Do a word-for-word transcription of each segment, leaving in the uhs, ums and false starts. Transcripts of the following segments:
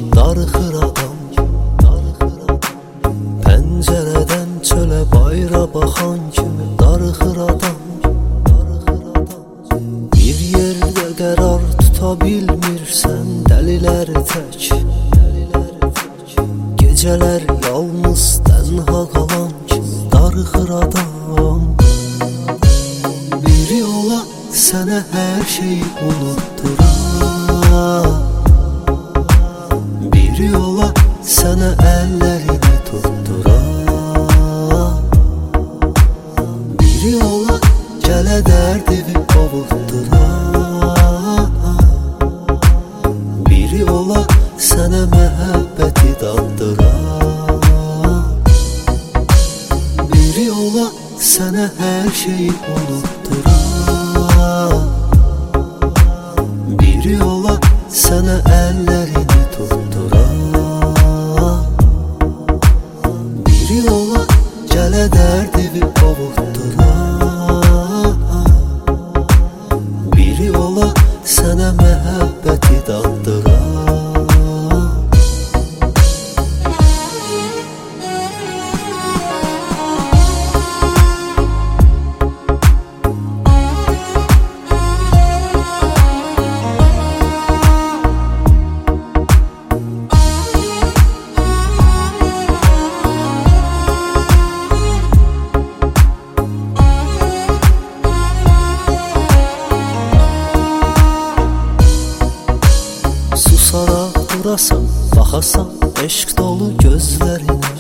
darıxır adam Pəncərədən çölə bayra baxan kimi darıxır adam Bir yerdə qərar tuta bilmirsən dəlilər tək Gecələr yalnız tənha qalan kimi darıxır adam Biri ola sənə hər şeyi unutdurar Biri ola sənə əllərini tutdurar Biri ola gələ dərdini qovutdurar Biri ola sənə məhəbbəti daddırar Biri ola sənə hər şeyi unutdurar Biri ola sənə əllərini tutdurar Biri ola gələ dərdini qovutdurar Biri ola sənə məhəbbəti daddırar Susaraq durasan, baxasan eşq dolu gözlərinə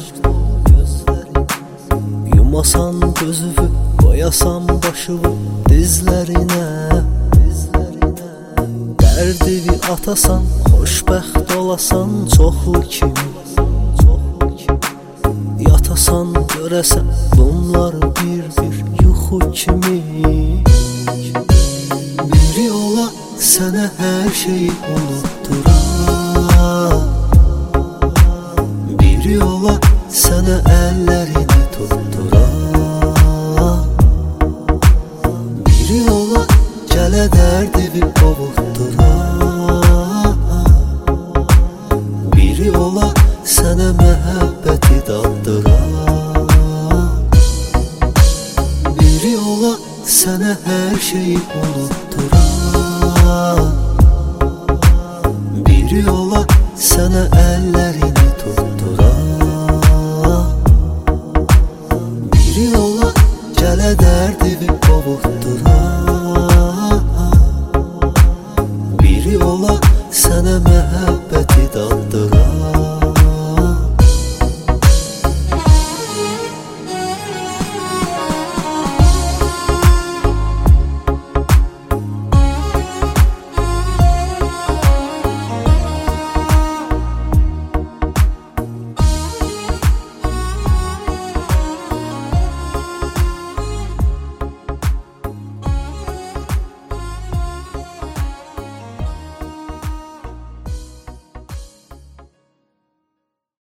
Yumasan gözüvü, qoyasan başıvı dizlərinə Dərdini atasan, xoşbəxt olasan çoxlu kimi Yatasan, görəsən bunlar bir-bir yuxu kimi Biri ola sənə hər şeyi unutdurar Biri ola sənə əllərini tutdurar Biri ola gələ dərdini qovutdurar Biri ola sənə məhəbbəti daddırar Biri ola sənə hər şeyi unutdurar Biri ola sənə əlləri